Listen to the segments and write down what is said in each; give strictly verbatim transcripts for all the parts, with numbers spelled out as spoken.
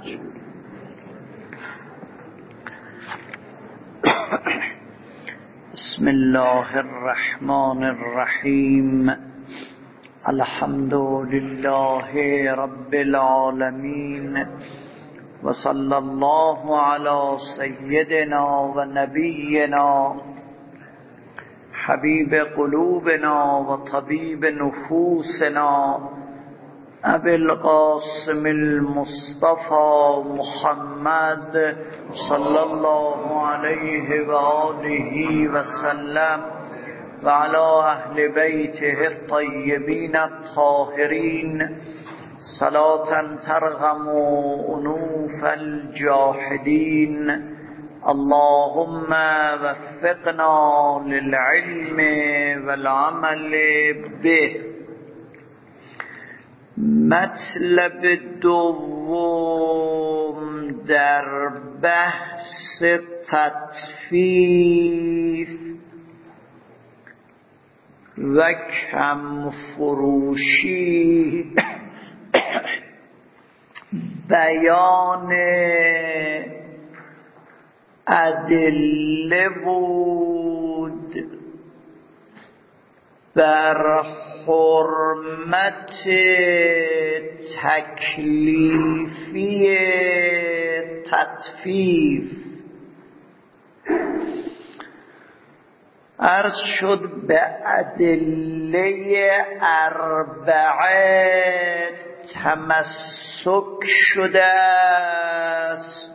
بسم الله الرحمن الرحیم. الحمد لله رب العالمین و صلی الله علی سیدنا و نبینا حبیب قلوبنا و طبیب نفوسنا ابی القاسم المصطفى محمد صلی الله علیه و آله و سلم و علی اهل بیته الطیبین الطاهرین صلاة ترغم انوف الجاحدین. اللهم وفقنا للعلم والعمل به. مطلب دوم در بحث تطفیف و کم فروشی بیان ادله بود بر حرمت تکلیفی تطفیف. عرض شد به ادله اربعه تمسک شده است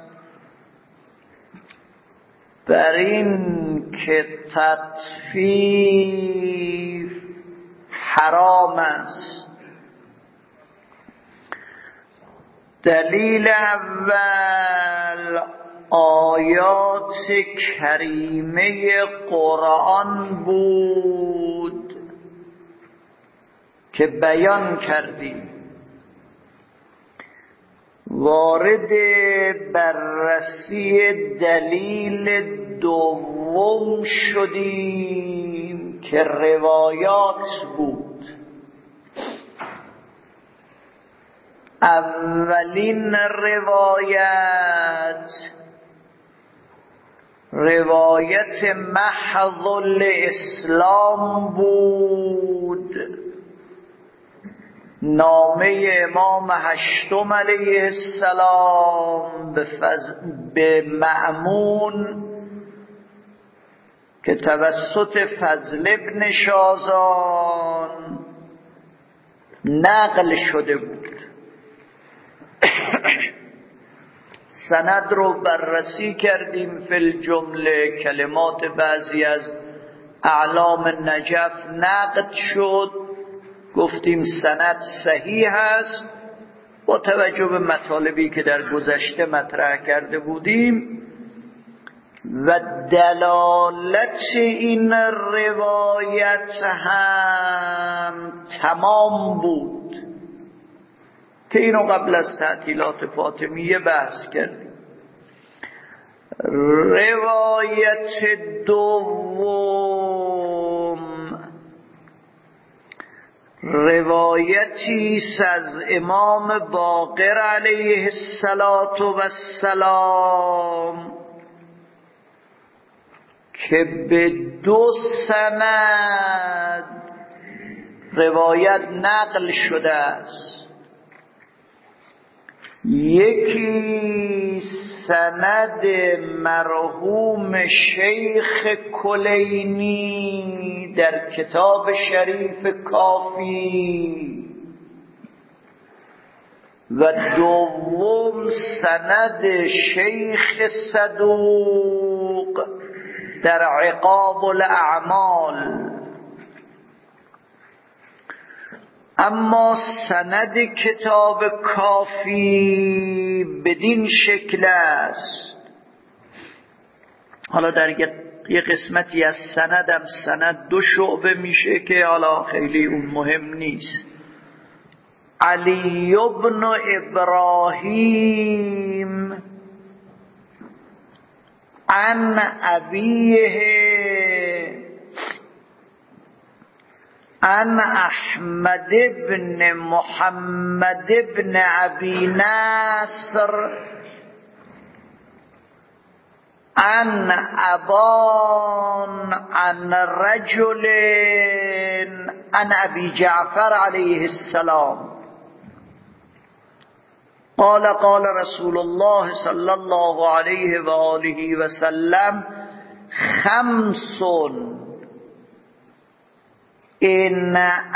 بر این که تطفیف حرام است. دلیل اول آیات کریمه قرآن بود که بیان کردیم. وارد بررسی دلیل دوم شدیم که روایات بود. اولین روایت روایت محض الاسلام بود، نامه امام هشتم علیه السلام به, فز... به مأمون که توسط فضل ابن شازان نقل شده بود. سند رو بررسی کردیم، فی الجمله کلمات بعضی از اعلام نجف نقد شد، گفتیم سند صحیح است با توجه به مطالبی که در گذشته مطرح کرده بودیم و دلالت این روایت هم تمام بود که اینو قبل از تعطیلات فاطمیه بحث کردیم. روایت دوم روایتی از امام باقر علیه السلام که به دو سند روایت نقل شده است. یکی سند مرحوم شیخ کلینی در کتاب شریف کافی و دوم سند شیخ صدوق در عقاب الاعمال. اما سند کتاب کافی بدین شکل است. حالا در یه قسمتی از سندم سند دو شعبه میشه که حالا خیلی اون مهم نیست. علی بن ابراهیم عن ابیه عن احمد بن محمد بن ابي نصر عن ابان عن رجل عن ابي جعفر عليه السلام قال قال رسول الله صلى الله عليه وآله وسلم خمس إن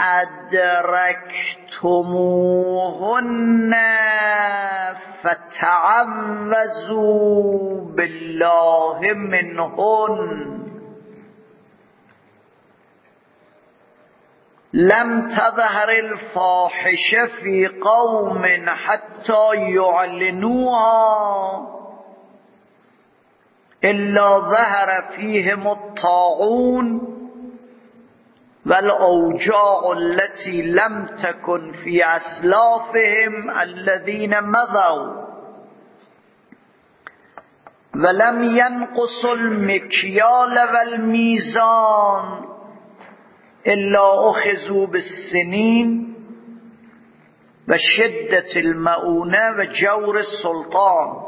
أدركتموهن فتعوذوا بالله منهن لم تظهر الفاحشة في قوم حتى يعلنوها إلا ظهر فيهم الطاعون والأوجاع التي لم تكن في أسلافهم الذين مضوا ولم ينقصوا المكيال والميزان إلا أخذوا بالسنين وشدة المؤونة وجور السلطان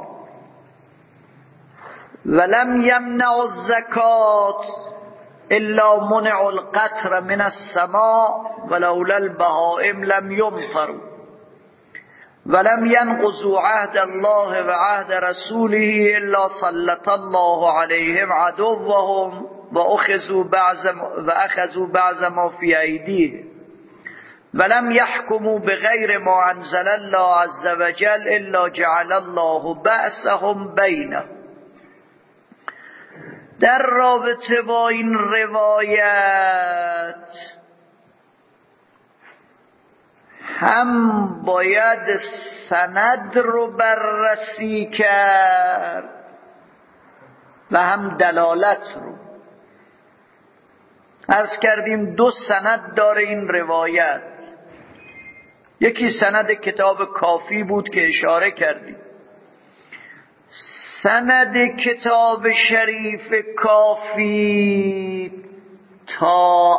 ولم يمنعوا الزكاة إلا منعوا القطر من السماء ولولا البهائم لم يمطروا ولم ينقضوا عهد الله وعهد رسوله إلا سلط الله عليهم عدوهم وأخذوا بعض وأخذوا بعض ما في أيديهم ولم يحكموا بغير ما أنزل الله عز وجل إلا جعل الله بأسهم بينهم. در رابطه با این روایت هم باید سند رو بررسی کرد و هم دلالت رو. عرض کردیم دو سند داره این روایت. یکی سند کتاب کافی بود که اشاره کردیم. سند کتاب شریف کافی تا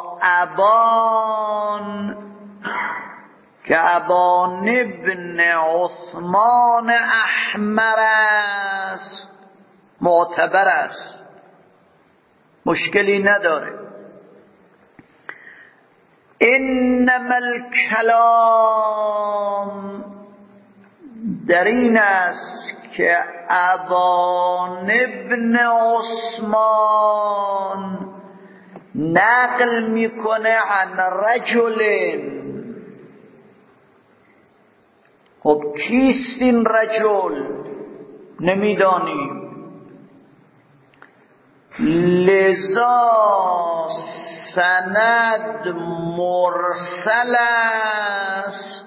ابان که ابان ابن عثمان احمر است معتبر است، مشکلی نداره. انما الکلام در این است که ابان ابن عثمان نقل میکنه عن رجل. خب کیست این رجل؟ نمیدانیم. لذا سند مرسل است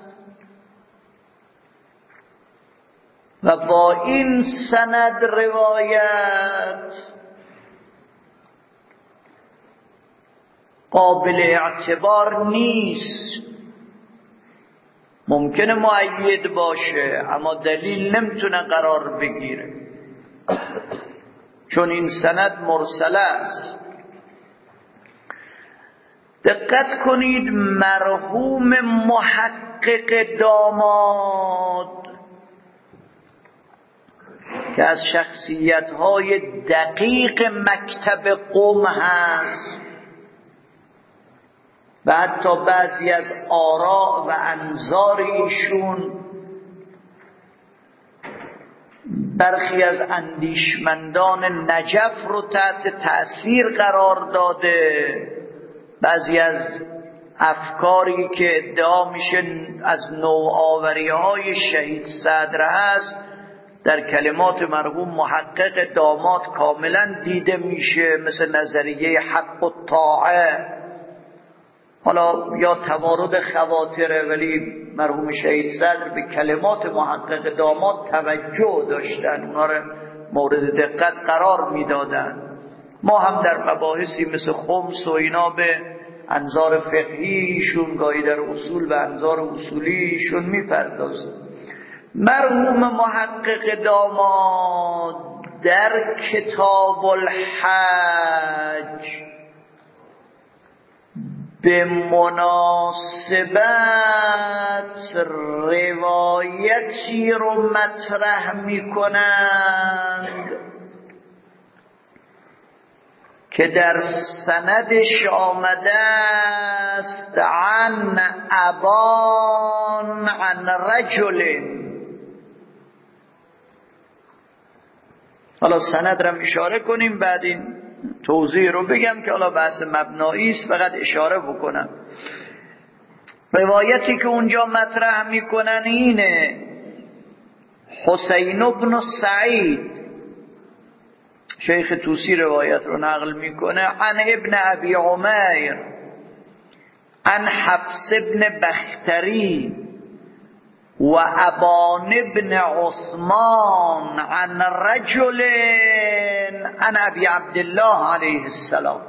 و با این سند روایت قابل اعتبار نیست. ممکنه مؤید باشه اما دلیل نمیتونه قرار بگیره چون این سند مرسل است. دقت کنید، مرحوم محقق داماد که از شخصیت‌های دقیق مکتب قم هست و حتی بعضی از آراء و انظار ایشون برخی از اندیشمندان نجف رو تحت تأثیر قرار داده. بعضی از افکاری که ادعا میشه از نوآوری های شهید صدر هست در کلمات مرحوم محقق داماد کاملا دیده میشه، مثل نظریه حق و طاعه. حالا یا توارد خواطره، ولی مرحوم شهید صدر به کلمات محقق داماد توجه داشتن، اونا رو مورد دقت قرار میدادن. ما هم در مباحثی مثل خمس و اینا به انظار فقهیشون، گاهی در اصول و انظار اصولیشون میپردازیم. مرحوم محقق داماد در کتاب الحج به مناسبت روایتی رو مطرح می کنند که در سندش آمده است عن ابان عن رجل. حالا سند رو اشاره کنیم، بعد این توضیح رو بگم که حالا بحث مبنایی است، فقط اشاره بکنم. روایتی که اونجا مطرح میکنن اینه: حسین بن سعید، شیخ طوسی روایت رو نقل میکنه، عن ابن ابی عمیر عن حفص بن بختری و ابان بن عثمان عن رجل عن ابی عبدالله علیه السلام.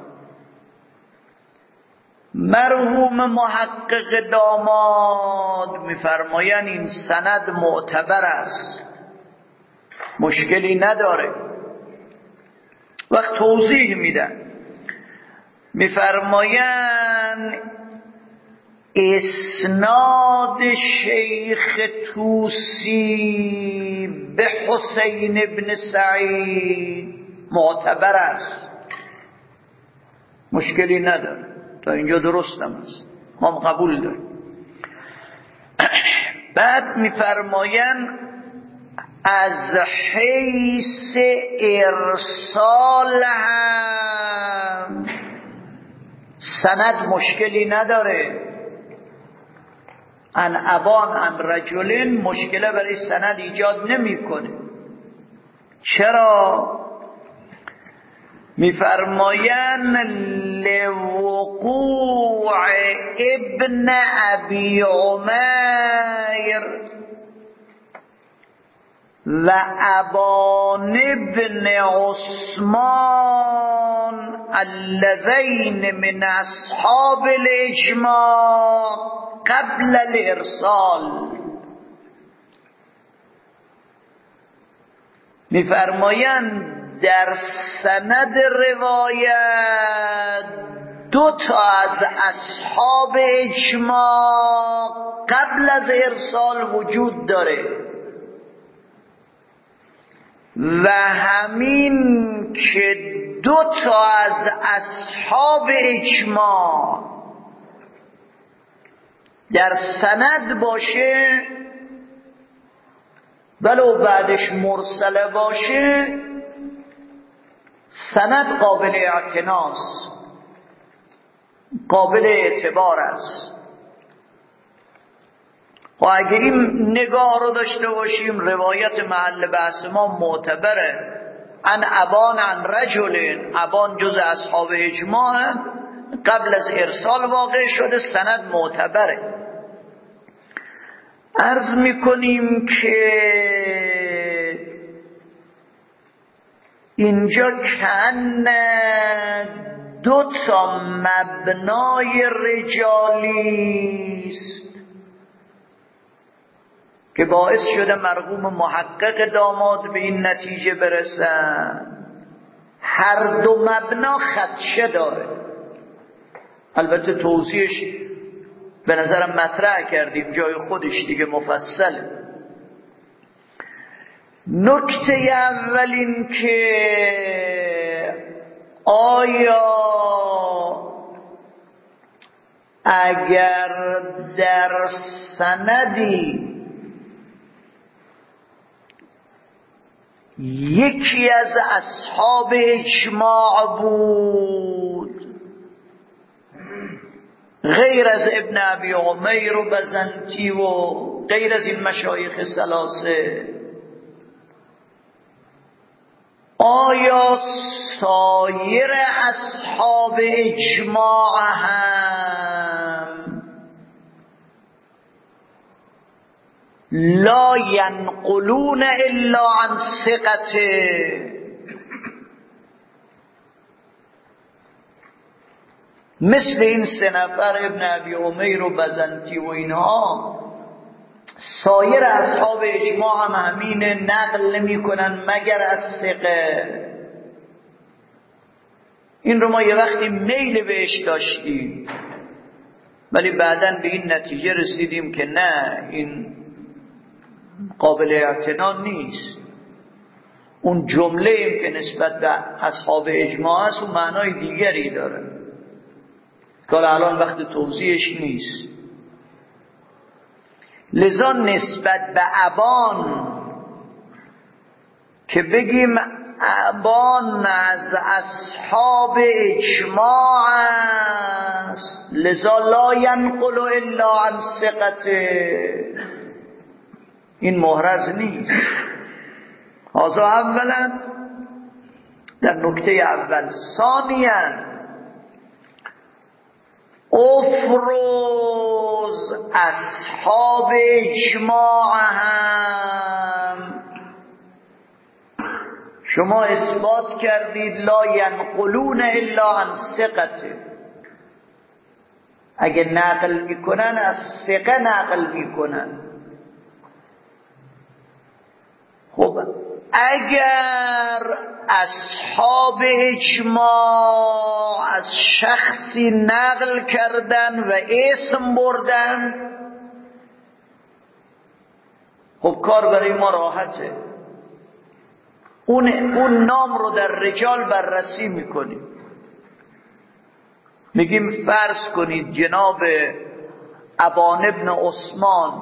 مرحوم محقق داماد میفرمایند این سند معتبر است، مشکلی نداره. وقت توضیح میدن، میفرمایند اسناد شیخ طوسی به حسین ابن سعید معتبر است، مشکلی نداره، تا اینجا درستم است، ما قبول داریم. بعد میفرمایند از حیث ارسال هم سند مشکلی نداره. ان ابان ان رجلین مشکله برای سند ایجاد نمیکنه. چرا؟ میفرمایند لوقوع ابن ابی عمیر و ابان ابن عثمان اللذین من اصحاب الاجماع قبل الارسال. میفرمایند در سند روایت دو تا از اصحاب اجماع قبل از ارسال وجود داره و همین که دو تا از اصحاب اجماع در سند باشه ولو بعدش مرسله باشه، سند قابل اعتناست، قابل اعتبار است. و اگه این نگاه رو داشته باشیم، روایت محل بحث ما معتبره. ان ابان ان رجل، ابان جز اصحاب اجماع قبل از ارسال واقع شده، سند معتبره. عرض میکنیم که اینجا کن دو تا مبنای رجالی است که باعث شده مرحوم محقق داماد به این نتیجه برسن. هر دو مبنا خدشه داره، البته توضیحش به نظرم مطرح کردیم، جای خودش دیگه مفصله. نکته اول این که آیا اگر در سندی یکی از اصحاب اجماع بود غیر از ابن ابی عمیر و بزنتی و غیر از این مشایخ ثلاثه، آیا سایر اصحاب اجماع هم لا ینقلون الا عن ثقته، مثل این سه نفر ابن ابی عمیر و بزنتی و اینها، سایر اصحاب اجماع هم همین نقل نمی کنن مگر از ثقه؟ این رو ما یه وقتی میل بهش داشتیم، ولی بعداً به این نتیجه رسیدیم که نه، این قابل اعتنا نیست. اون جمله ایم که نسبت به اصحاب اجماع است و معنای دیگری داره که الان وقت توضیحش نیست. لذا نسبت به ابان که بگیم ابان از اصحاب اجماع است، لذا لا ینقل الا عن ثقته، این محرز نیست. هذا اولا در نکته اول. ثانیا افروز اصحاب اجماع هم شما اثبات کردید لا ینقلون الا عن ثقته، اگه نقل میکنن از ثقه نقل میکنن. خب اگر اصحاب اجماع از شخصی نقل کردن و اسم بردن، خب کار برای ما راحته، اون, اون نام رو در رجال بررسی میکنیم. میگیم فرض کنید جناب ابان ابن عثمان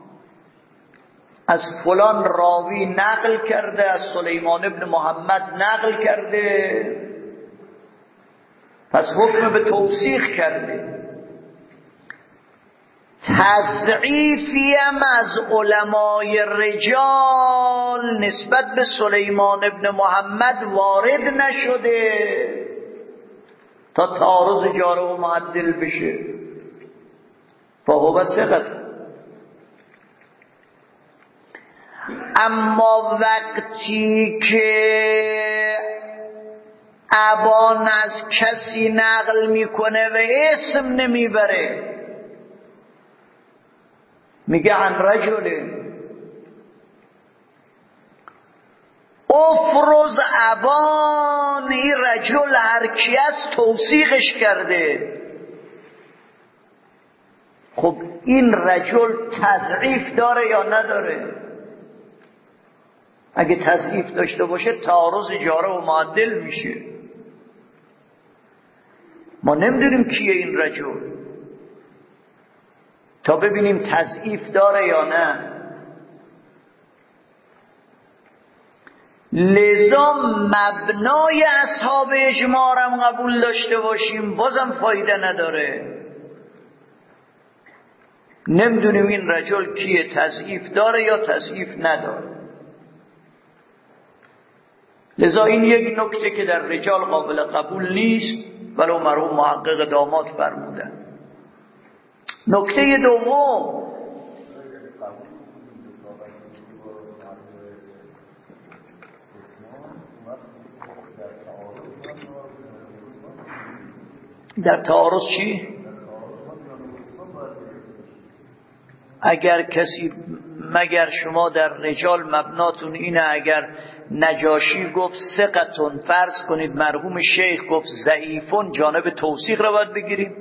از فلان راوی نقل کرده، از سلیمان ابن محمد نقل کرده، پس حکم به توثیق کرده. تضعیفیم از علمای رجال نسبت به سلیمان ابن محمد وارد نشده تا تعارض جاره و معدل بشه، فهو ثقة. اما وقتی که ابان از کسی نقل میکنه و اسم نمیبره، میگه عن رجله، افروز ابان این رجل هر کی است توثیقش کرده. خب این رجل تضعیف داره یا نداره؟ اگه تضعیف داشته باشه تعارض جاره و معدل میشه. ما نمیدونیم کیه این رجل تا ببینیم تضعیف داره یا نه. لذا مبنای اصحاب اجماع هم قبول داشته باشیم بازم فایده نداره، نمیدونیم این رجل کیه، تضعیف داره یا تضعیف نداره. لذا این یک نکته که در رجال قابل قبول نیست، ولو مرحوم محقق داماد فرمودن. نکته دوم، در تعارض چی؟ اگر کسی، مگر شما در رجال مبناتون اینه اگر نجاشی گفت ثقتون، فرض کنید مرحوم شیخ گفت ضعیفون، جانب توثیق رو باید بگیریم؟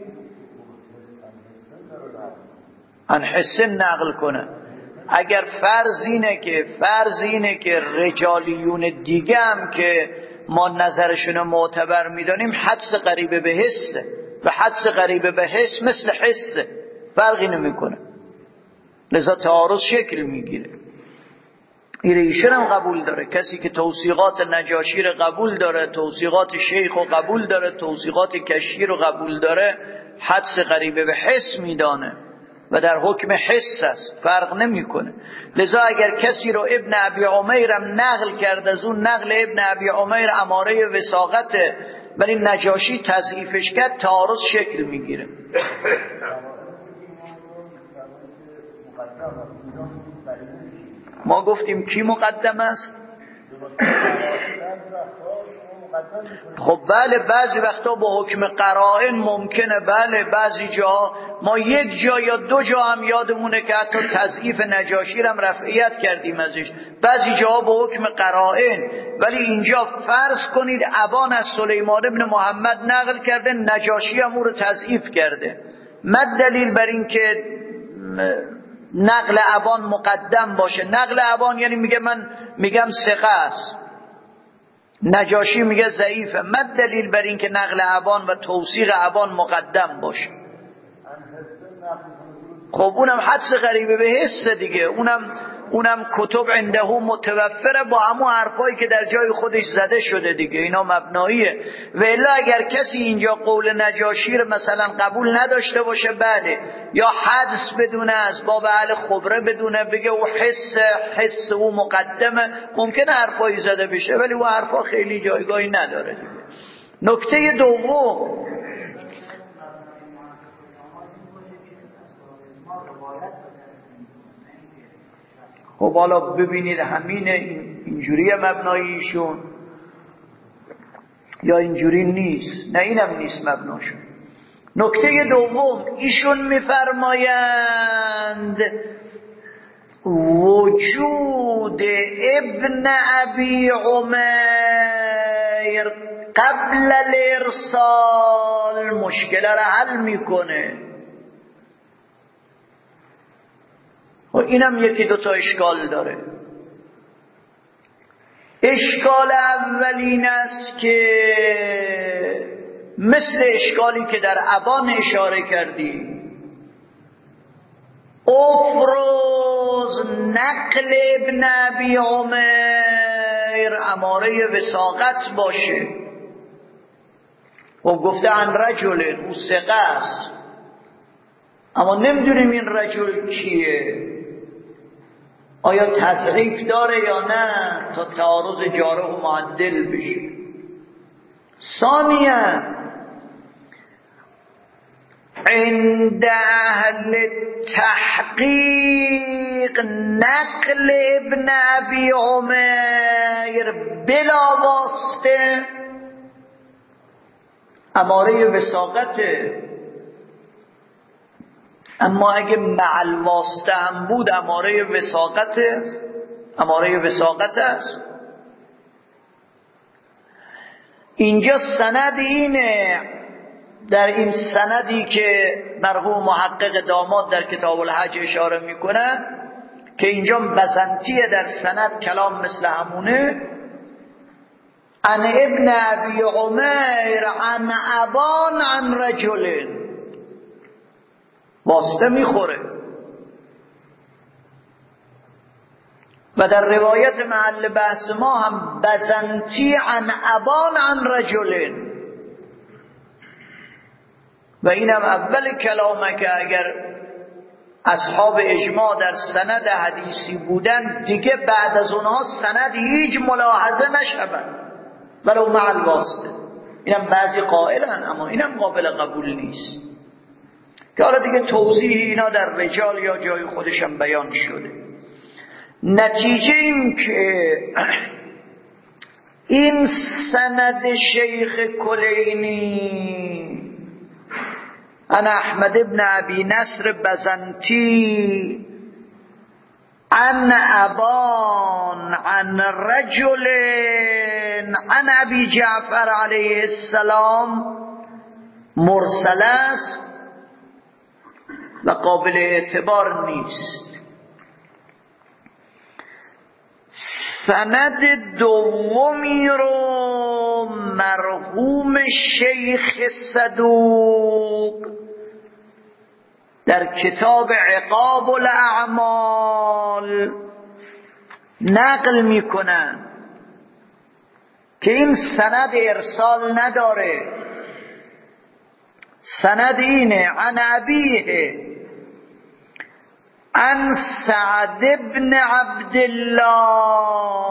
ان حسن نقل کنه. اگر فرض اینه که فرض اینه که رجالیون دیگه هم که ما نظرشون معتبر میدانیم حدس قریب به حسه و حدس قریب به حس مثل حسه، فرقی نمیکنه، لذا تعارض شکل میگیره. این ایشون هم قبول داره، کسی که توثیقات نجاشی رو قبول داره، توثیقات شیخ رو قبول داره، توثیقات کشی رو قبول داره، حدس قریب به حس میدانه و در حکم حس است، فرق نمیکنه. لذا اگر کسی رو ابن ابی عمیر هم نقل کرد، از اون نقل ابن ابی عمیر اماره وثاقته ولی نجاشی تضعیفش کرد، تعارض شکل میگیره. ما گفتیم کی مقدم است؟ خب بله، بعضی وقتا با حکم قرائن ممکنه، بله بعضی جا ما یک جا یا دو جا هم یادمونه که حتی تضعیف نجاشی هم رفعیت کردیم ازش، بعضی جا با حکم قرائن. ولی اینجا فرض کنید ابان از سلیمان ابن محمد نقل کرده، نجاشی هم او رو تضعیف کرده، مد دلیل بر این که نقل ابان مقدم باشه. نقل ابان یعنی میگه من میگم ثقه است، نجاشی میگه ضعیفه. مد دلیل بر این که نقل ابان و توثیق ابان مقدم باشه. خب اونم حدس غریبه به حس دیگه، اونم اونم کتب عنده متوفره با همون حرفایی که در جای خودش زده شده دیگه، اینا مبناییه. و الا اگر کسی اینجا قول نجاشی رو مثلا قبول نداشته باشه، بله، یا حدس بدونه، از باب اهل خبره بدونه، بگه او حس حس او مقدمه، ممکنه حرفایی زده بشه ولی او حرفا خیلی جایگاهی نداره دیگه. نکته دوم، خب حالا ببینید همینه، اینجوری مبناییشون یا اینجوری نیست؟ نه اینم نیست مبناشون. نکته دوم، ایشون میفرمایند وجود ابن ابی عمیر قبل الارسال مشکل را حل میکنه. و اینم یکی دوتا اشکال داره. اشکال اولین است که مثل اشکالی که در ابان اشاره کردی، افروز نقل ابن ابی عمیر اماره وثاقت باشه. و گفته عن رجل، او ثقه است، اما نمیدونیم این رجل کیه، آیا تضعیف داره یا نه، تا تعارض جارح و معدل بشه. ثانیاً عند اهل تحقیق نقل ابن ابی عمیر بلا واسطه اماره وثاقته، اما اگه مع الواسطه هم بود اماره وثاقته، اماره وثاقت است. اینجا سند اینه، در این سندی که مرحوم محقق داماد در کتاب الحج اشاره میکنه که اینجا بزنطیه، در سند کلام مثل همونه، عن ابن ابی عمیر عن ابان عن رجل، واسطه میخوره. و در روایت محل بحث ما هم بزنطی عن ابان عن رجل، و اینم اول کلامه که اگر اصحاب اجماع در سند حدیثی بودن دیگه بعد از اونها سند هیچ ملاحظه نشود ولو مع الواسطه. اینم بعضی قائلن، اما اینم قابل قبول نیست که حالا دیگه توضیح اینا در رجال یا جای خودشم بیان شده. نتیجه این که این سند شیخ کلینی انا احمد ابن ابی نصر بزنطی عن ابان عن رجل عن ابی جعفر علیه السلام مرسل است و قابل اعتبار نیست. سند دومی رو مرحوم شیخ صدوق در کتاب عقاب الاعمال نقل میکنن که این سند ارسال نداره. سند اینه عن ابیه عن سعد بن عبدالله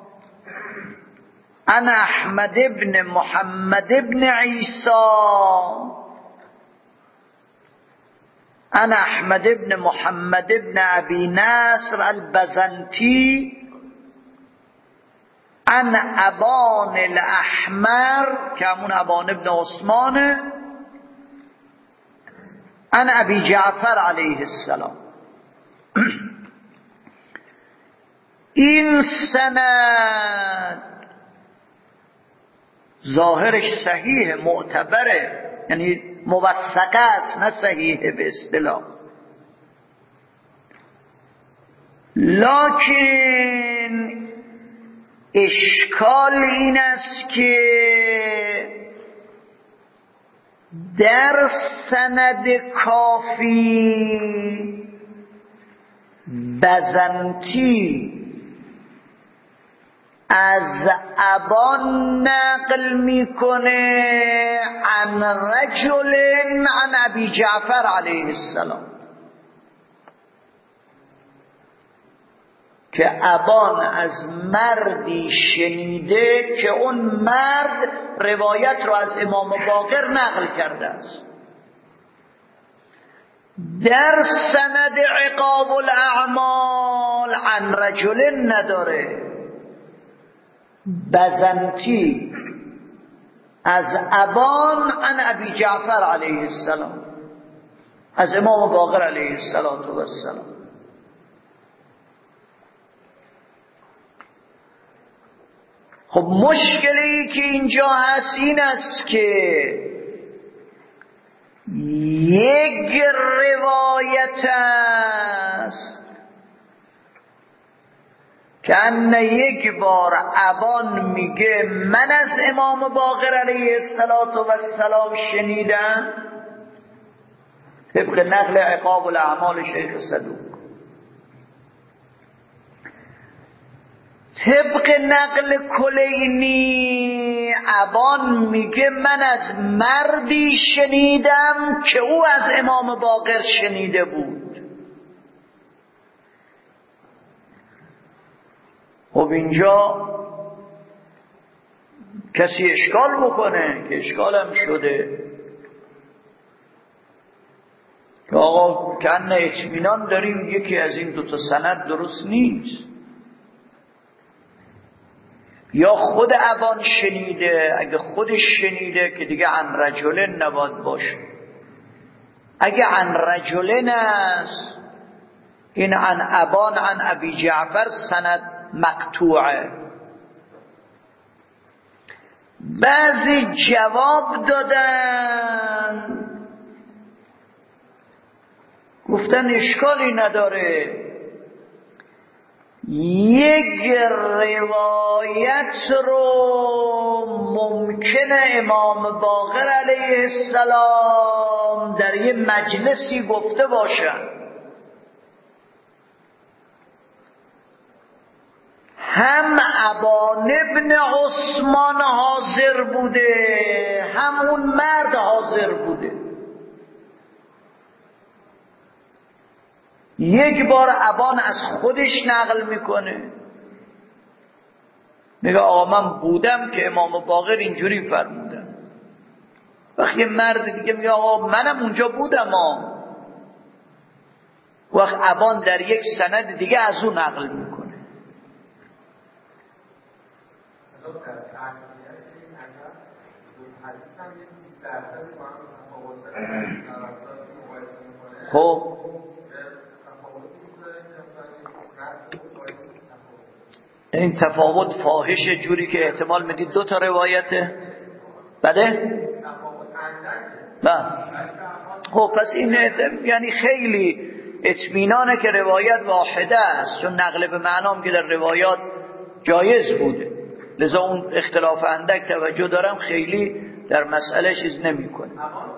عن احمد بن محمد بن عیسی عن احمد بن محمد بن ابی نصر البزنطی عن ابان الاحمر که همون ابان ابن عثمانه عن ابی جعفر علیه السلام. این سند ظاهرش صحیح معتبره، یعنی موثقه است نه صحیحه به اصطلاح. لکن اشکال این است که در سند کافی بزنتی از ابان نقل میکنه عن رجل عن ابی جعفر علیه السلام، که ابان از مردی شنیده که اون مرد روایت رو از امام باقر نقل کرده است. در سند عقاب الاعمال عن رجل نداره، بزنتی از ابان عن ابی جعفر علیه السلام، از امام باقر علیه السلام. خب مشکلی که اینجا هست این است که یک روایت است که ان یک بار ابان میگه من از امام باقر علیه السلام شنیدم، طبق نقل عقاب الاعمال شیخ صدوق. طبق نقل کلینی ابان میگه من از مردی شنیدم که او از امام باقر شنیده بود. خب اینجا کسی اشکال بکنه که اشکال هم شده که آقا کنه اطمینان داریم یکی از این دوتا سند درست نیست، یا خود ابان شنیده، اگه خودش شنیده که دیگه عن رجلن نباید باشه، اگه عن رجلن است این عن ابان عن ابی جعفر سند مقطوعه. بعضی جواب دادن گفتن اشکالی نداره، یک روایت رو ممکنه امام باقر علیه السلام در یه مجلسی گفته باشن، هم ابان ابن عثمان حاضر بوده هم اون مرد حاضر بوده. یک بار ابان از خودش نقل میکنه، میگه آقا من بودم که امام باقر اینجوری فرمودن. وقتی یه مرد دیگه میگه آقا منم اونجا بودم ها، وقت ابان در یک سند دیگه از اون نقل میکنه. خب این تفاوت فاحش جوری که احتمال میدید دو تا روایته بله؟ بله. خب پس این یعنی خیلی اطمینانه که روایت واحده است، چون نقل به معنام که در روایات جایز بوده، لذا اون اختلاف اندک توجه دارم، خیلی در مسئله چیز نمی کنه.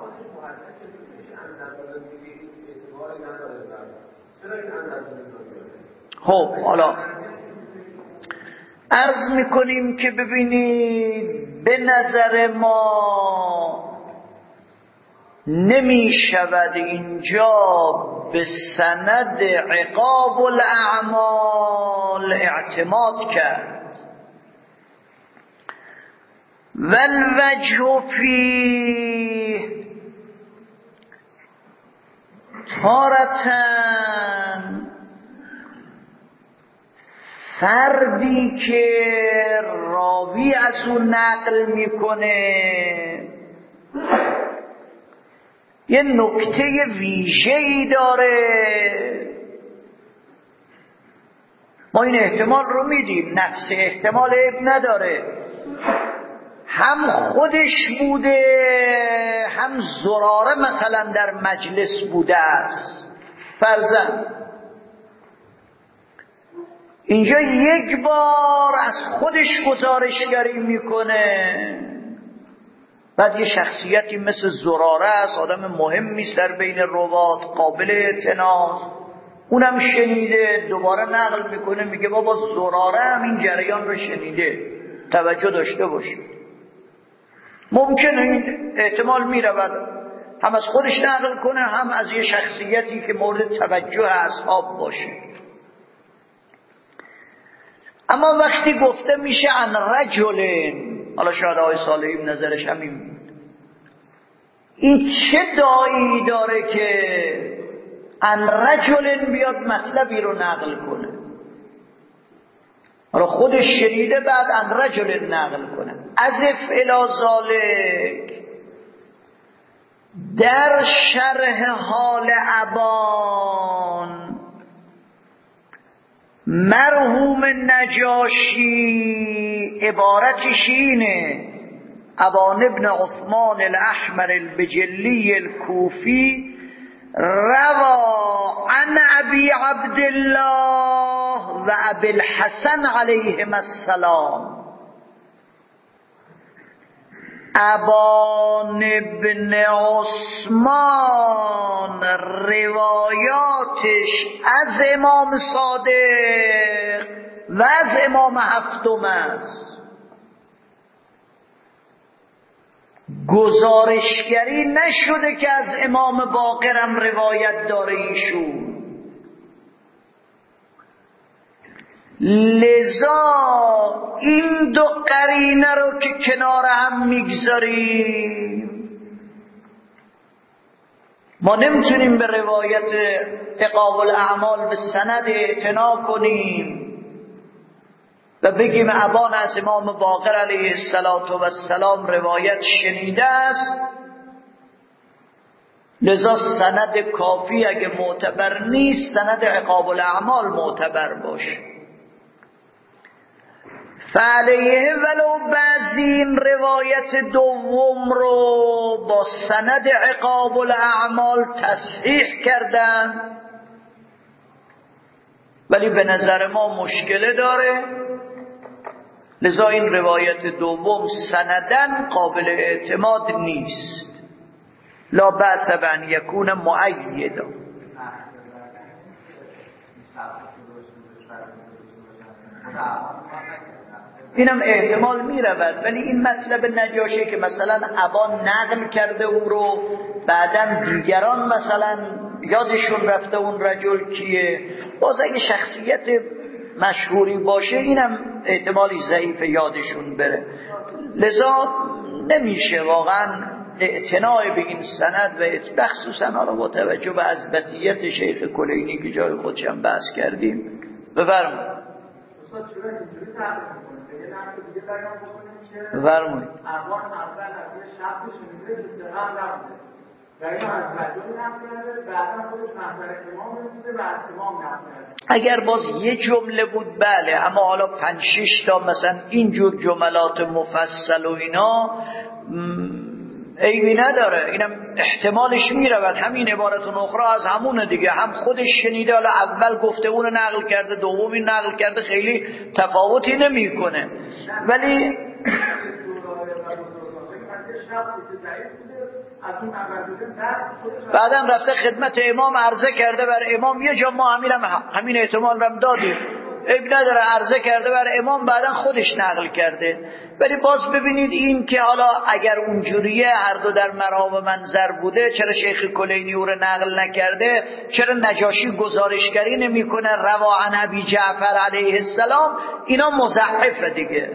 خب حالا عرض میکنیم که ببینید به نظر ما نمی شود اینجا به سند عقاب الاعمال اعتماد کرد. والوجه فیه تارتن فردی که راوی از اون نقل میکنه یه نکته ویژه‌ای داره، ما این احتمال رو میدیم، نقص احتمال عیب نداره. هم خودش بوده هم زراره مثلا در مجلس بوده است. فرضاً اینجا یک بار از خودش گزارشگری میکنه، بعد یه شخصیتی مثل زراره است، آدم مهمی است در بین روات، قابل اعتناست، اونم شنیده، دوباره نقل میکنه میگه بابا زراره هم این جریان رو شنیده، توجه داشته باشید. ممکنه این احتمال میرود هم از خودش نقل کنه هم از یه شخصیتی که مورد توجه اصحاب باشه. اما وقتی گفته میشه عن رجلین، حالا شاید آقای صالحی نظرش همین بود، این چه دایی داره که عن رجلین بیاد مطلبی رو نقل کنه؟ حالا خودش شنیده بعد عن رجلین نقل کنه. ازف الی ذالک، در شرح حال ابان مرحوم نجاشی عبارتش اینه: ابان ابن عثمان الاحمر البجلی الكوفی روا عن ابی عبدالله و ابی الحسن علیهم السلام. ابان ابن عثمان روایاتش از امام صادق و از امام هفتم است. گزارشگری نشده که از امام باقرم روایت داره ایشون. لذا این دو قرینه رو که کنار هم میگذاریم، ما نمیتونیم به روایت عقاب الاعمال به سند اعتنا کنیم و بگیم ابان از امام باقر علیه السلام روایت شنیده است، لذا سند کافی اگه معتبر نیست سند عقاب الاعمال معتبر باشه. فعلیه ولو بعضی این روایت دوم رو با سند عقاب الاعمال تصحیح کردن، ولی به نظر ما مشکله داره، لذا این روایت دوم سندن قابل اعتماد نیست. لا بأس بأن یکون مؤیدا. اینم احتمال می رود، ولی این مطلب نجاشی که مثلا ابان نقل کرده او رو، بعدن دیگران مثلا یادشون رفته اون رجل کیه، باز اگه شخصیت مشهوری باشه اینم احتمالی ضعیف یادشون بره. لذا نمیشه واقعا اعتناع به این سند و بخصوصا حالا با توجه به اثباتیت شیخ کلینی که جای خودشم بحث کردیم. بفرمایید. بفرمایید. ابان اول از شخص شنیده استقام نبوده و اینو از رجل نقل کرده، بعدا خودش محضر امام رسیده و از امام نقل کرده. اگر باز یه جمله بود بله، اما حالا پنج شش تا مثلا اینجور جملات مفصل و اینا عیبی نداره، اینم احتمالش میرود. همین عبارتون اخرى از همونه دیگه، هم خودش شنیده، حالا اول گفته اون نقل کرده دومی نقل کرده، خیلی تفاوتی نمیکنه. ولی بعدم رفته خدمت امام عرضه کرده بر امام، یه جا ما همین, هم همین احتمال رم دادیم، عیب نداره، عرضه کرده بر امام بعدن خودش نقل کرده. ولی باز ببینید این که حالا اگر اونجوریه هر دو در مرام منظر بوده، چرا شیخ کلینی او رو نقل نکرده؟ چرا نجاشی گزارشگری نمی کنه روا عن ابی جعفر علیه السلام؟ اینا مضعفه دیگه.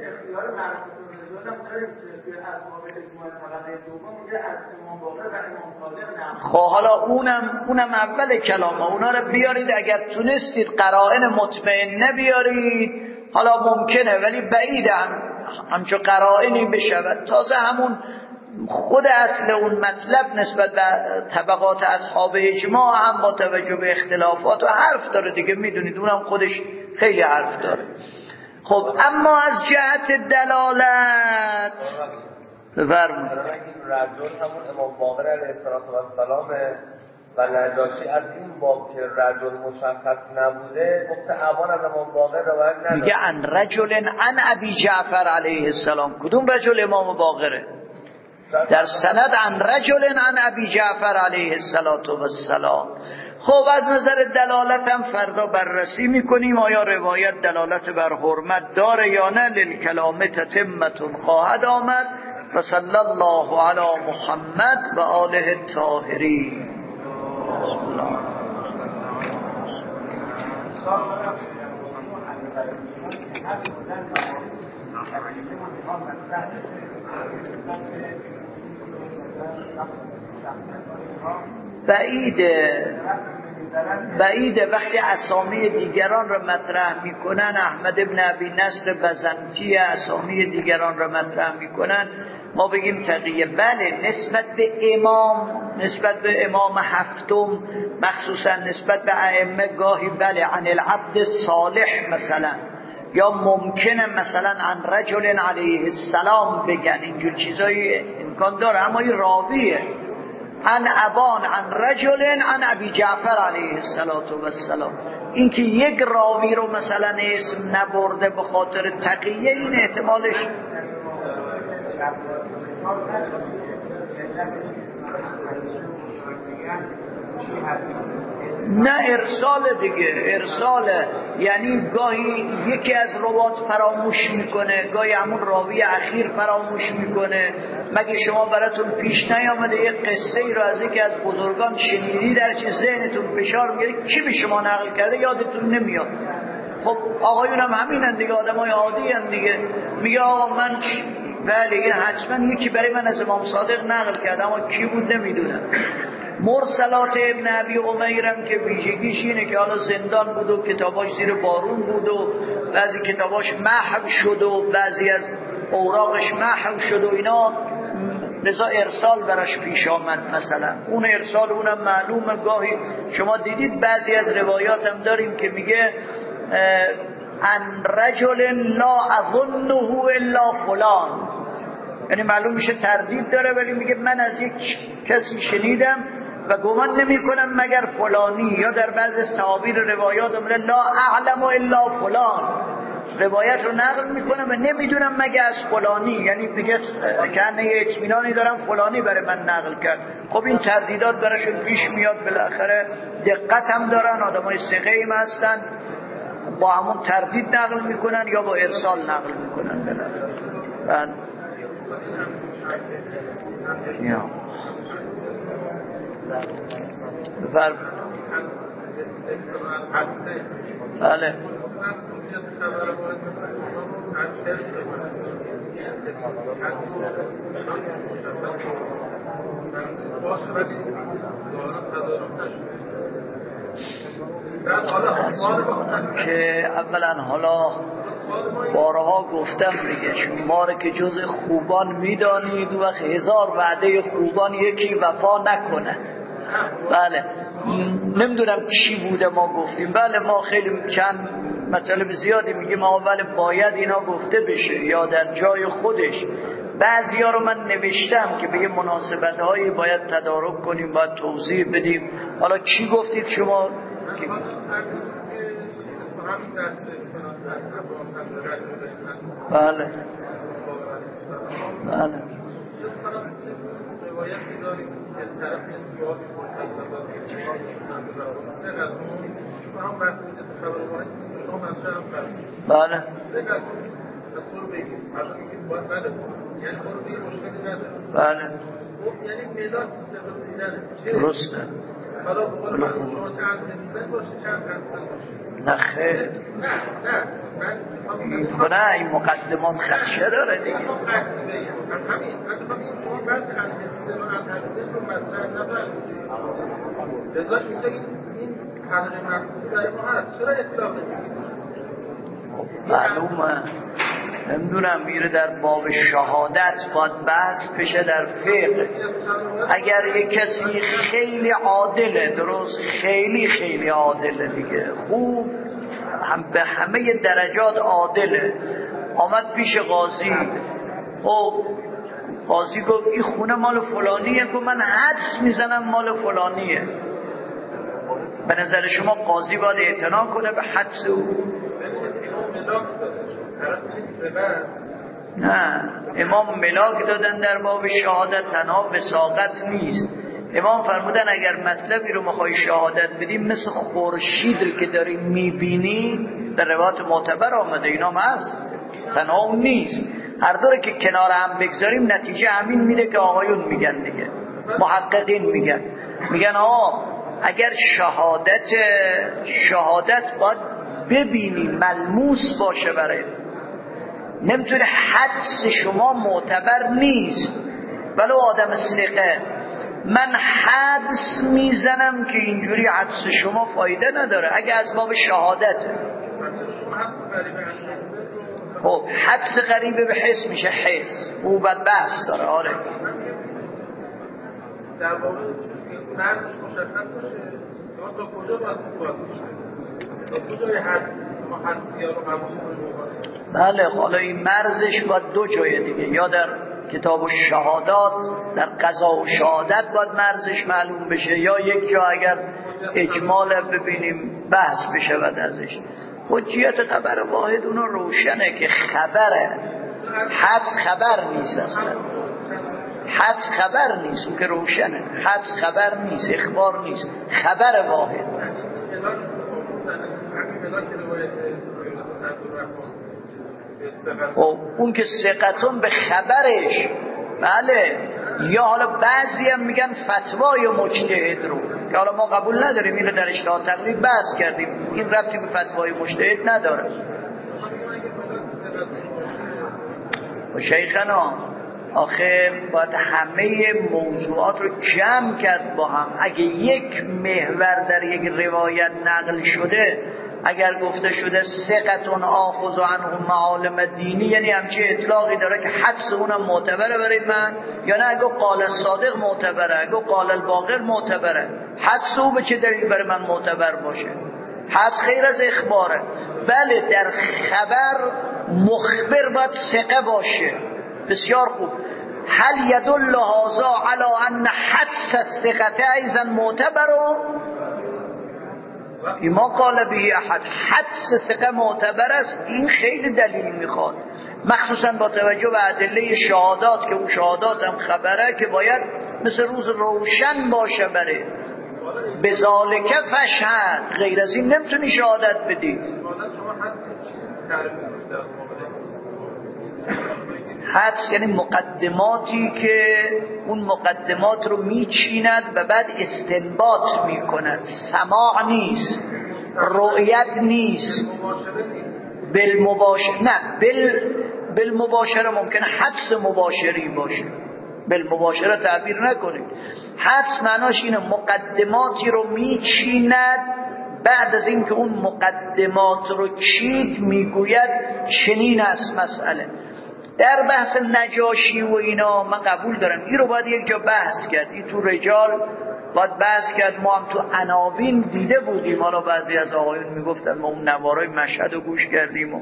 خب حالا اونم اونم اول کلامه، اونا رو بیارید اگر تونستید قرائن مطمئنه بیارید، حالا ممکنه ولی بعیده هم همچون قرائنی بشود. تازه همون خود اصل اون مطلب نسبت به طبقات اصحاب اجماع هم با توجه به اختلافات و حرف داره دیگه، میدونید اونم خودش خیلی حرف داره. خب اما از جهت دلالت بفرمایید. رجل همون امام باقر علیه السلام و نجاشی از این باب که رجل مشخص نبوده گفته ابان از امام باقر روایت نداره. میگه عن رجل عن ابی جعفر علیه السلام. کدوم رجل امام باقره؟ در سند عن رجل عن ابی جعفر علیه السلام. خب از نظر دلالت هم فردا بررسی میکنیم آیا روایت دلالت بر حرمت داره یا نه. للکلام تتمتون خواهد آمد. و صلی الله علی محمد و آله الطاهرین. بعیده بعیده وقتی اسامی دیگران را مطرح میکنن، احمد ابن ابی نصر بزنطی اسامی دیگران را مطرح میکنن، ما بگیم تقیه. بله نسبت به امام، نسبت به امام هفتم، مخصوصا نسبت به ائمه گاهی بله عن العبد صالح مثلا، یا ممکنه مثلا عن رجل علیه السلام بگن، اینجور چیزایی امکان داره. اما این راویه عن ابان عن رجل عن ابی جعفر علیه السلام. این که یک راوی رو مثلا اسم نبرده به خاطر تقیه، این احتمالش نه ارسال دیگه. ارسال یعنی گاهی یکی از روات فراموش میکنه، گاهی همون راوی اخیر فراموش میکنه. مگه شما براتون پیش نیامده یک قصه ای رو از یکی از بزرگان شنیدی، در چه ذهنتون فشار میگیره کی به شما نقل کرده یادتون نمیاد؟ خب آقایون هم همینن دیگه، آدمای عادی هم دیگه. میگه آقا من بله حتما یکی برای من از امام صادق نقل کرده، اما کی بود نمیدونم. مرسلات ابن ابی امیرم که ویژگیش اینه که حالا زندان بود و کتاباش زیر بارون بود و بعضی کتاباش محو شد و بعضی از اوراقش محو شد و اینا، لذا ارسال براش پیش آمد. مثلا اون ارسال اونم معلومه. گاهی شما دیدید بعضی از روایات هم داریم که میگه ان رجل لا اظنه الا فلان، یعنی معلوم میشه تردید داره ولی میگه من از یک کسی شنیدم و گمان نمی کنم مگر فلانی. یا در بعض تعابیر روایات میگه لا اعلم الا فلان، روایت رو نقل میکنم و نمیدونم مگه از فلانی، یعنی میگه کنه یه اطمینانی دارم فلانی برای من نقل کرد. خب این تردیدات براشون پیش میاد، بالاخره دقت هم دارن، آدمای ثقه ایم هستن، با همون تردید نقل میکنن یا با ارسال نقل میکنن. بالاخره یا بفرم. بله که اولا حالا بارها گفتم دیگه، شما رو که جز خوبان میدانید و هزار وعده خوبان یکی وفا نکنه. بله نمیدونم چی بوده ما گفتیم. بله ما خیلی چند مطلب زیادی میگیم ما ولی باید اینا گفته بشه یا در جای خودش. بعضی ها رو من نوشتم که به یه مناسبت هایی باید تدارک کنیم، باید توضیح بدیم. حالا چی گفتید شما؟ بله بله بله بله درسته. نه خیر این کنه این مقدمات خدشه داره دیگه. معلومه نمیدونم میره در باب شهادت باید بحث بشه در فقه. اگر یک کسی خیلی عادله، درست خیلی خیلی عادله دیگه، خوب هم به همه درجات عادله. آمد پیش قاضی، او قاضی گفت این خونه مال فلانیه، گفت من حدس میزنم مال فلانیه. به نظر شما قاضی باید اعتنا کنه به حدس او؟ نه، امام ملاک دادن در باب شهادت، تنها وثاقت نیست. امام فرمودن اگر مطلبی رو میخوای شهادت بدیم مثل خورشید رو که داری میبینی، در روایات معتبر آمده اینا هم هست، تنها اون نیست، هر دوره که کنار هم بگذاریم نتیجه همین میده که آقایون میگن دیگه، محققین میگن میگن آه اگر شهادت شهادت باید ببینی ملموس باشه، برای نمیتونه حدس شما معتبر نیست ولو آدم ثقه. من حدس میزنم که اینجوری حدس شما فایده نداره اگه از باب شهادت. خب حدس قریبه به حس میشه حس، او بعد بحث داره. آره در واقع مرزش مشخص باشه تا کجا باید باید تا کجای حدس ما حدسی ها رو قبول کنیم. بله، حالا این مرزش باید دو جای دیگه، یا در کتاب و شهادات، در قضا و شهادت باید مرزش معلوم بشه، یا یک جا اگر اجمال ببینیم بحث بشه و ازش. حجیت خبر واحد اونو روشنه که خبره، حدس خبر نیست، اصلا حدس خبر نیست، اون که روشنه، حدس خبر نیست، اخبار نیست، خبر واحد. خب اون که ثقتون به خبرش، بله. یا حالا بعضی هم میگن فتوای مجتهد رو که حالا ما قبول نداریم، اینو در اجتهاد تقلید بحث کردیم، این ربطی به فتوای مجتهد نداره. و شیخنا آخه باید همه موضوعات رو جمع کرد با هم. اگه یک محور در یک روایت نقل شده، اگر گفته شده ثقتون آخذ عنه معالم دینی، یعنی همچه اطلاقی داره که حدس اونم معتبره برای من، یا نه اگه قال صادق معتبره، اگه قال الباقر معتبره، حدس او به چه دلیل برای من معتبر باشه؟ حدس خیر از اخباره. بله در خبر مخبر باید ثقه باشه، بسیار خوب. هل يدل هذا على ان حدس الثقه ایضا معتبر؟ ما قال به احد حدس ثقه معتبر است، این خیلی دلیل میخواد، مخصوصا با توجه به ادله شهادات که اون شهادات هم خبره که باید مثل روز روشن باشه بره. بذالک فشهد، غیر از این نمیتونی شهادت بدی. حدس یعنی مقدماتی که اون مقدمات رو میچیند و بعد استنباط میکند. سماع نیست، رؤیت نیست، بالمباشر نه بال بالمباشره ممکنه حدس مباشری باشه، بالمباشره تعبیر نکنید. حدس معناش اینه مقدماتی رو میچیند، بعد از این که اون مقدمات رو چید میگوید چنین است مسئله. در بحث نجاشی و اینا من قبول دارم، این رو باید یک جا بحث کرد، این تو رجال باید بحث کرد. ما هم تو عناوین دیده بودیم، حالا بعضی از آقایون میگفتن ما اون نوارای مشهد رو گوش کردیم و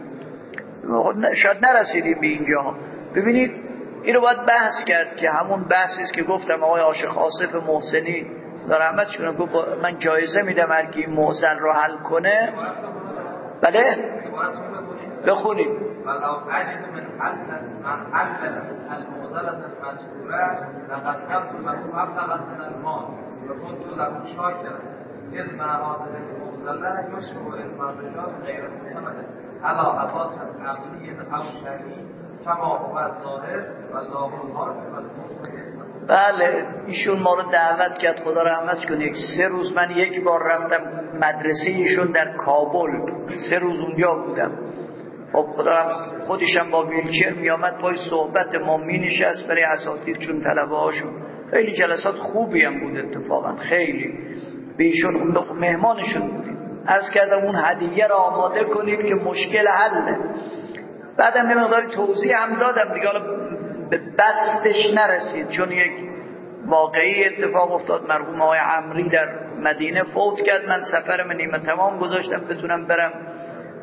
شاید نرسیدیم به اینجا. ببینید این رو باید بحث کرد که همون بحثی است که گفتم آقای عاشق آصف محسنی در رحمتشون گفت من جایزه میدم هر کی این معضل رو حل کنه. بله بخونید. ولو أجد من حل من حل المعضلة المذكورة لقد كنت له أبلغ من المال وكنت له شاكرا إذ ما هذه المعضلة يشبه علم الرجال غير معتمدة على أساس عقلي أو شرعي كما هو الظاهر والله الحاكم والمحكم. بله ایشون ما رو دعوت کرد، خدا رحمت کنه. سه روز من یک بار رفتم مدرسه ایشون در کابل، سه روز اونجا بودم. خب خدا خودشم با ویلچر می آمد پای صحبت ما می نشست برای اساتید چون طلبه هاشون. خیلی جلسات خوبی هم بود اتفاقا، خیلی به ایشون مهمانشون بودیم. عرض کردم اون هدیه را آماده کنید که مشکل حله. بعدم یه مقداری توضیح هم دادم دیگه، حالا به بستش نرسید چون یک واقعی اتفاق افتاد. مرحوم آقای عمری در مدینه فوت کرد، من سفرم نیمه تمام گذاشتم بتونم برم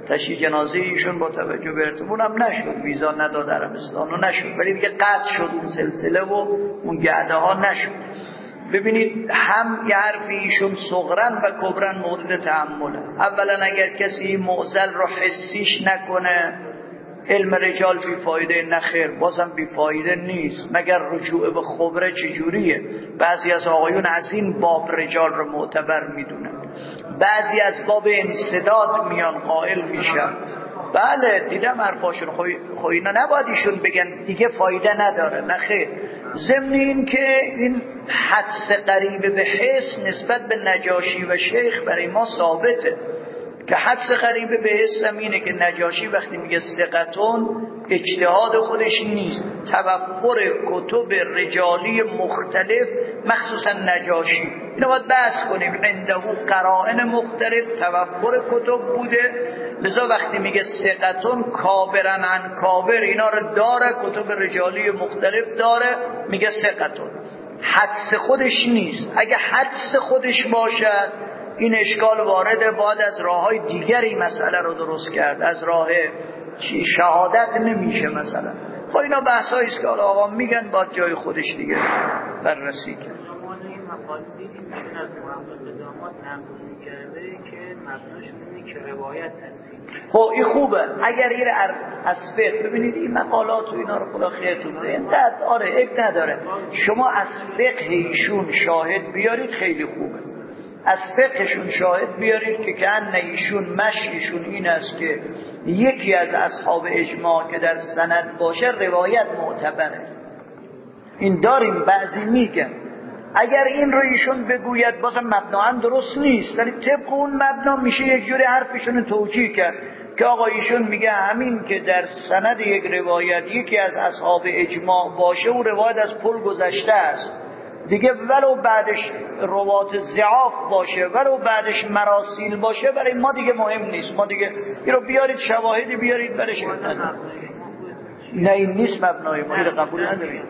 تشییع جنازه ایشون با توجه به ارتباط هم نشد، ویزا نداد عربستان و نشد، ولی دیگه قطع شد اون سلسله و اون گرده ها نشد. ببینید هم یه حرفی ایشون صغرن و کبرن مورد تأمله. اولا اگر کسی معضل رو حسیش نکنه علم رجال بی فایده، نخیر بازم بی فایده نیست، مگر رجوع به خبره چجوریه؟ بعضی از آقایون از این باب رجال رو معتبر میدونن، بعضی از باب انسداد میان قائل میشن. بله دیدم حرفاشون، خو اینا نباید ایشون بگن دیگه فایده نداره، نخیر. ضمن این که این حدس قریب به حس نسبت به نجاشی و شیخ برای ما ثابته، که حدس قریب به حس اینه که نجاشی وقتی میگه ثقتون اجتهاد خودش نیست، توفر کتب رجالی مختلف مخصوصا نجاشی، اینو باید بحث کنیم، عنده قرائن مختلف توفر کتب بوده، لذا وقتی میگه ثقتون کابرن عن کابر اینا رو داره، کتب رجالی مختلف داره، میگه ثقتون. حدس خودش نیست. اگه حدس خودش باشد این اشکال وارده، باید از راههای دیگری مسئله رو درست کرد، از راه شهادت نمیشه مثلا. خب اینا بحثایی است که آقا میگن باید جای خودش دیگه بررسی کرد. ما این مقاله دیدیم که از محمد داماد نقل کرده که مبناش اینه که روایت هست. خب این خوبه اگر این از فقه، ببینید این مقالات و اینا رو خدا خیرتون بده اینقدر، آره اک نداره، شما از فقه ایشون شاهد بیارید خیلی خوبه، از فقهشون شاهد بیارید که کأن ایشون مشیشون این است که یکی از اصحاب اجماع که در سند باشه روایت معتبره. این داریم بعضی میگن، اگر این رو ایشون بگوید بازم مبناً درست نیست، ولی طبق اون مبنا میشه یک جوری حرفشون توجیه کرد که آقا ایشون میگه همین که در سند یک روایت یکی از اصحاب اجماع باشه اون روایت از پل گذشته است دیگه، ولو بعدش روات ضعاف باشه ولو بعدش مراسیل باشه برای ما دیگه مهم نیست، ما دیگه این رو بیارید شواهدی بیارید برش. نه این نیست مبنای ما، این رو قبول نداریم.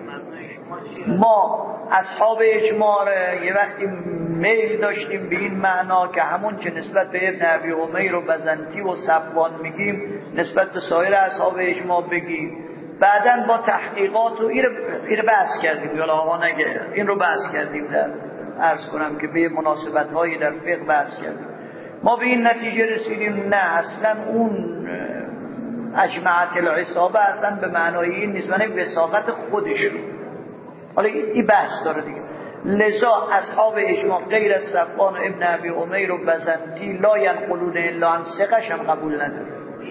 ما اصحاب اجماع یه وقتی میل داشتیم به این معنا که همون که نسبت به ابن ابی امیر و بزنتی و صفوان میگیم نسبت به سایر اصحاب اجماع بگیم. بعدن با تحقیقات و این رو بحث کردیم، یا آقا نگه این رو بحث کردیم، در عرض کنم که به مناسبت هایی در فقه بحث کردیم، ما به این نتیجه رسیدیم نه اصلا اون اجمعت العصابه اصلا به معنای این نیست، معنی وثاقت خودشون. حالا این بحث داره دیگه. لذا اصحاب اجماع غیر از صفوان و ابن ابی امیر و بزنتی لا ینقلون الا عن ثقه هم قبول نداره.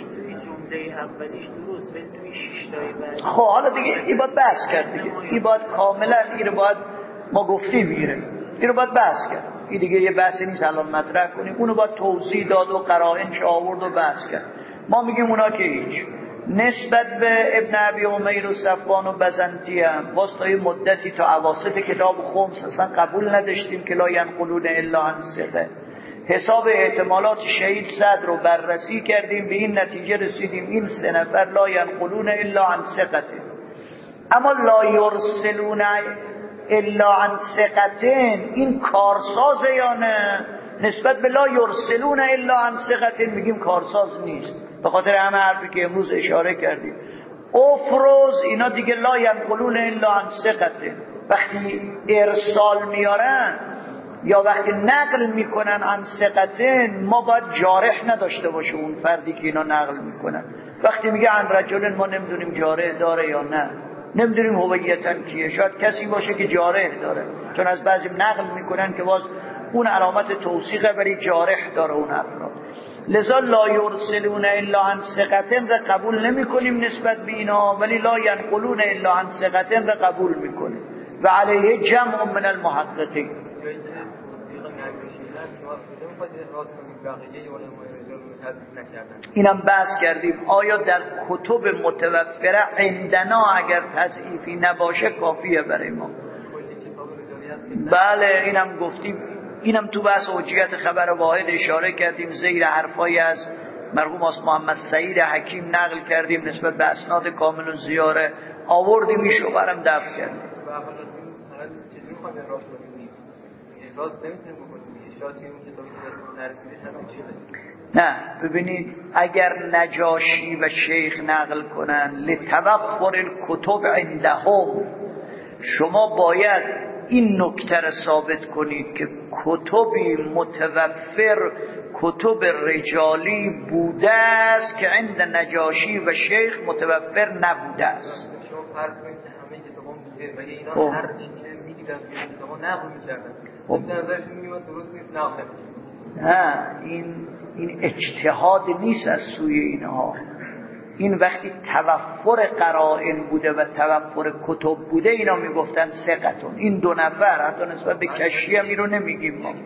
خب حالا دیگه این باید بحث کرد دیگه، این باید کاملا این رو باید ما گفتیم میره، این رو باید بحث کرد، این دیگه یه بحثی نیست الان مطرح کنیم، اونو باید توضیح داد و قرائنش آورد و بحث کرد. ما میگیم اونا که هیچ نسبت به ابن ابی امیر و صفوان و بزنتی هم باز تا یه مدتی تا اواسط کتاب خمس اصلا قبول نداشتیم که لا ینقلون الا عن ثقه. حساب احتمالات شهید صدر رو بررسی کردیم، به این نتیجه رسیدیم این سه نفر لا ینقلون الا عن ثقه، اما لا یرسلون الا عن ثقه این کارسازه یا نه؟ نسبت به لا یرسلون الا عن ثقه میگیم کارساز نیست، به خاطر همه حرفی که امروز اشاره کردیم. افروز اینا دیگه لا ینقلون الا عن ثقه، وقتی ارسال میارن یا وقتی نقل میکنن عن ثقه ما باید جارح نداشته باشه اون فردی که اینا نقل میکنن. وقتی میگه عن رجل ما نمیدونیم جارح داره یا نه، نمیدونیم هویتاً کیه، شاید کسی باشه که جارح داره، چون از بعضی نقل میکنن که باز اون علامت توثیقه ولی جارح داره اون افراد. لذا لا یرسلون الا عن ثقه را قبول نمی کنیم نسبت به اینا، ولی لا ینقلون الا عن ثقه را قبول میکنیم و علیه جمع من المحققین. اینم بحث کردیم آیا در کتب متوفره عندنا اگر تضعیفی نباشه کافیه برای ما. بله اینم گفتیم، اینم تو بحث حجیت خبر واحد اشاره کردیم، زیر حرفای از مرحوم آقا محمد سعید حکیم نقل کردیم نسبت به اسناد کامل و زیاره آوردیم، ایشو برام دفع کردیم. نه ببینید اگر نجاشی و شیخ نقل کنن لتوفر الکتب عندهم، شما باید این نکته را ثابت کنید که کتبی متوفر کتب رجالی بوده است که عند نجاشی و شیخ متوفر نبوده است. شما فرض کنید که همه کتابا بوده و اینا هر چی که می‌دیدن کتابا نقل می‌کردن، به نظرشون میاد درست نیست نقل. نه این این اجتهاد نیست از سوی اینها. این وقتی توفر قرائن بوده و توفر کتب بوده اینا میگفتن ثقتون. این دو نفر حتی نسبت به کشی هم این رو نمیگیم ما.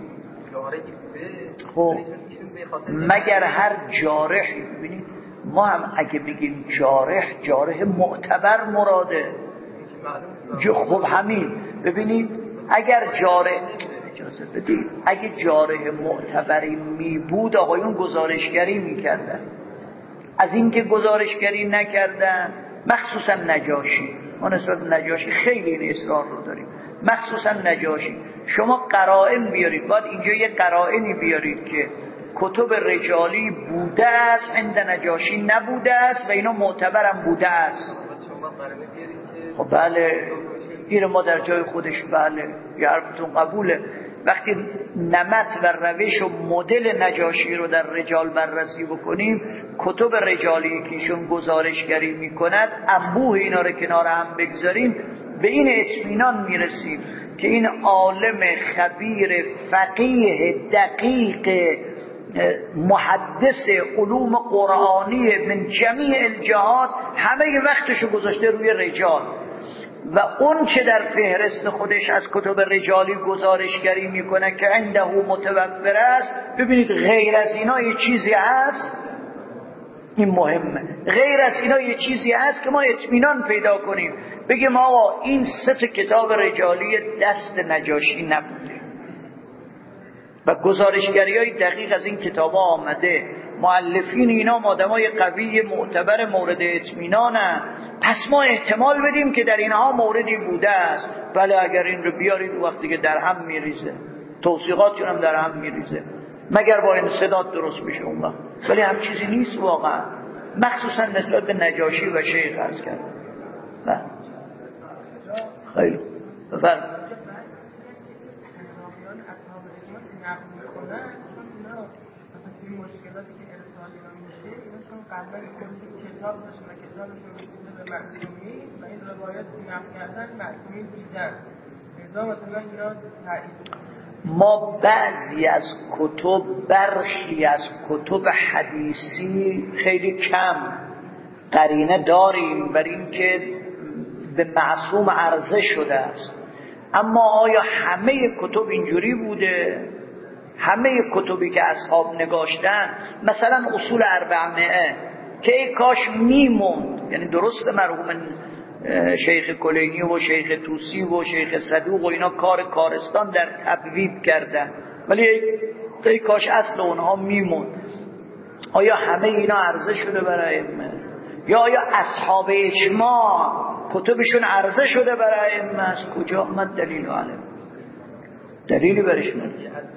خب مگر هر جارحی، ببینید ما هم اگه بگیم جارح، جارح معتبر مراده. خب همین ببینید اگر جارح اجازه بدید اگه جارح معتبری می بود آقایون گزارشگری میکردن. از این که گزارشگری نکردن، مخصوصا نجاشی، ما نسبت نجاشی خیلی این اصرار رو داریم، مخصوصا نجاشی شما قرائن بیارید، باید اینجا یه قرائنی بیارید که کتب رجالی بوده است عند نجاشی نبوده است و اینا معتبرم بوده است. خب بله این ما در جای خودش بله یه حرفتون قبوله. وقتی نمط و روش و مدل نجاشی رو در رجال بررسی بکنیم، کتب رجالی که ایشون گزارشگری میکند انبوه اینا رو کنار هم بگذاریم، به این اطمینان میرسیم که این عالم خبیر فقیه دقیق محدث علوم قرآنی من جمیع الجهات همه وقتشو گذاشته روی رجال و اون چه در فهرست خودش از کتب رجالی گزارشگری میکنه که عنده متوفر است. ببینید غیر از اینا یه چیزی هست، این مهمه، غیر از اینا یه چیزی هست که ما اطمینان پیدا کنیم بگیم آقا این سه تا کتاب رجالی دست نجاشی نبوده و گزارشگری های دقیق از این کتاب ها آمده، مؤلفین اینا آدمای قوی معتبر مورد اطمینانن، پس ما احتمال بدیم که در اینها موردی بوده است. بله اگر این رو بیارید وقتی که در هم میریزه، توثیقاتشون هم در هم میریزه، مگر با انسداد درست میشه اون وقت. ولی هم چیزی نیست واقعا، مخصوصا نسبت به نجاشی و شیخ عرض کرد. بله خیلی بفرمایید. این مشکلاتی که ارسالی رو میشه اینا چون قبلا کتاب داشتن و کتابشون رسیده به معصومین و این روایات که نقل کردن معصومین دیدن ازا مثلا اینا تایید. ما بعضی از کتب، برخی از کتب حدیثی خیلی کم قرینه داریم بر این که به معصوم عرضه شده است، اما آیا همه کتب اینجوری بوده؟ همه کتبی که اصحاب نگاشتن، مثلا اصول اربعمائه که ای کاش میموند، یعنی درست مرحوم شیخ کلینی و شیخ توسی و شیخ صدوق و اینا کار کارستان در تبویب کردن، ولی ای کاش اصل اونها میموند. آیا همه اینا عرضه شده برای ائمه؟ یا آیا اصحاب اجماع کتبشون عرضه شده برای ائمه؟ از کجا آمد دلیل عالم؟ دلیلی برش نداره.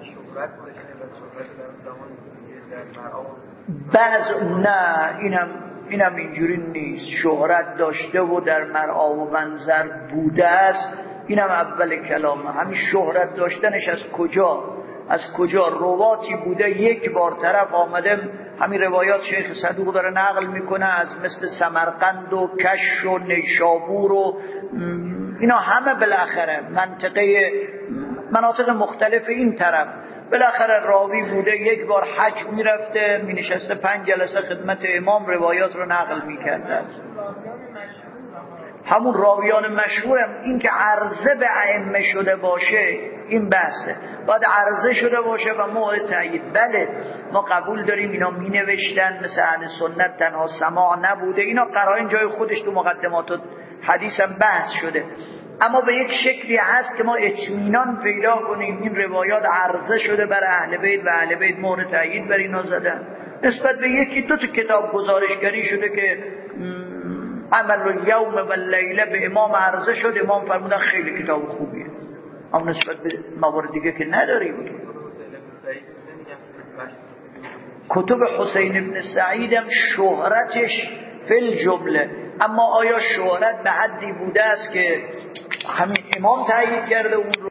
بعض نه اینم اینم اینجوری نیست، شهرت داشته و در مرعا و منظر بوده است، اینم اول کلامه. همین شهرت داشتنش از کجا؟ از کجا؟ رواتی بوده یک بار طرف آمده، همین روایات شیخ صدوق داره نقل میکنه از مثل سمرقند و کش و نیشابور و اینا همه بالاخره منطقه مناطق مختلف این طرف، بالاخره راوی بوده یک بار حج میرفته مینشسته پنج جلسه خدمت امام روایات رو نقل میکرده. همون راویان مشهورم، این که عرضه به ائمه شده باشه این بحثه، باید عرضه شده باشه و مورد تأیید. بله ما قبول داریم اینا می نوشتن مثل اهل سنت تنها سماع نبوده، اینا قرائن جای خودش تو مقدمات حدیث هم بحث شده، اما به یک شکلی هست که ما اطمینان پیدا کنیم این روایات عرضه شده بر اهل بیت و اهل بیت مورد تأیید بر اینا زدن. نسبت به یکی دو تا کتاب گزارشگری شده که عمل الیوم و اللیله به امام عرضه شد، امام فرمودن خیلی کتاب خوبیه، اما نسبت به موارد دیگه که نداریم. کتب حسین ابن سعید هم شهرتش فی جمله، اما آیا شهرت به حدی بوده است که همین امام تایید کرده اون رو؟